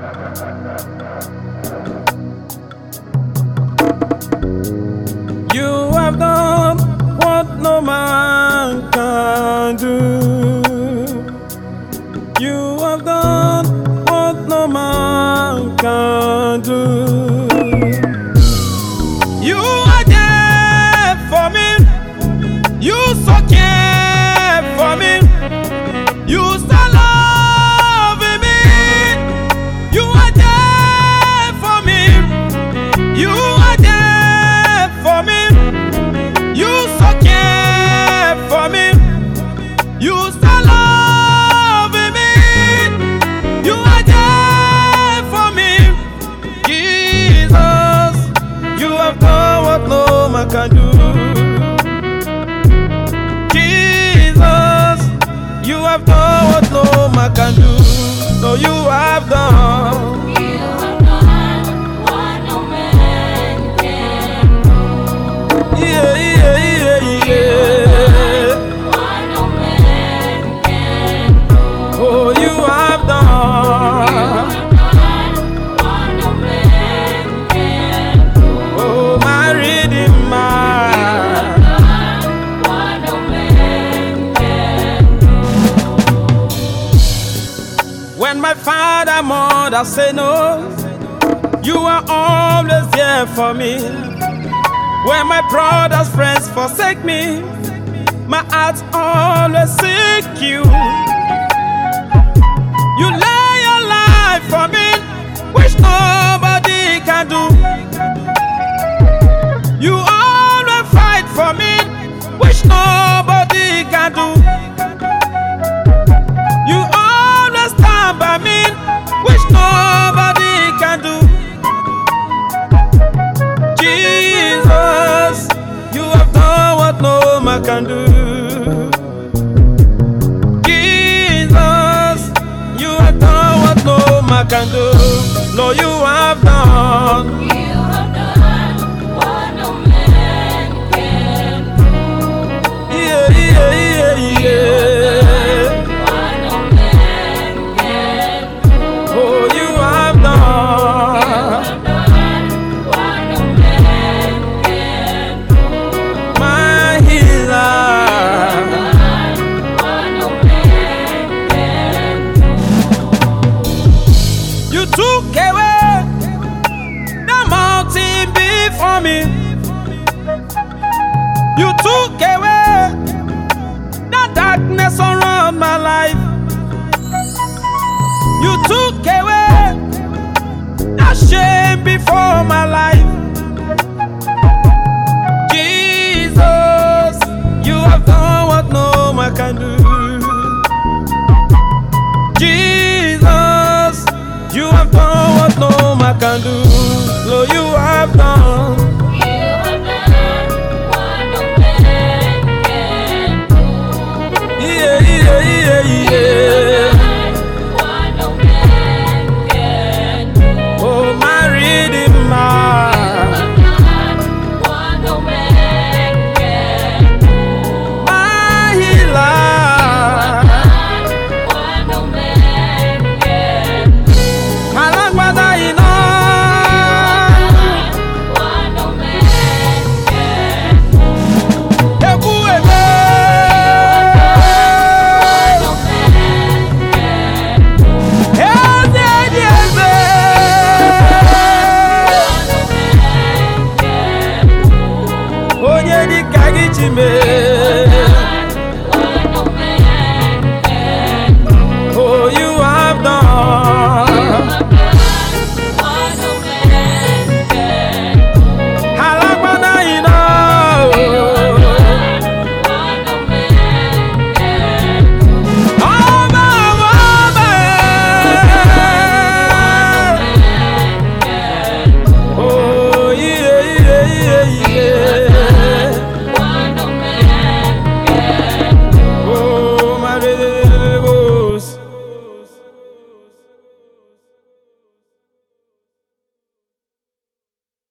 You have done what no man can do. You have done what no man can do. You are there for me. You so care for me. You still love me. You are there for me. You are there for me. You so care for me. You still love me. You are there for me. Jesus, you have done what no man can do. Jesus, you have done what no man can do. No, you have done. Yeah, yeah, yeah, yeah. Oh, you have done. Oh, my Redeemer. When my father and mother say no, you are always there for me. When my brother's friends forsake me, my heart always seek you. You lay your life for me, which nobody can do. You always fight for me, which nobody can do. You always stand by me, which nobody can do. Jesus, you have done what no man can do. Jesus, you have done what no man can do. Lord, you have done. You have done what no man can do. Yeah, yeah, yeah, yeah. What no man can do. Oh, you have You done. have done what no man can do. My healer. What no man can do. You took away the mountain before me. You took away the darkness around my life. You took away the shame before my life. Jesus, you have done what no man can do.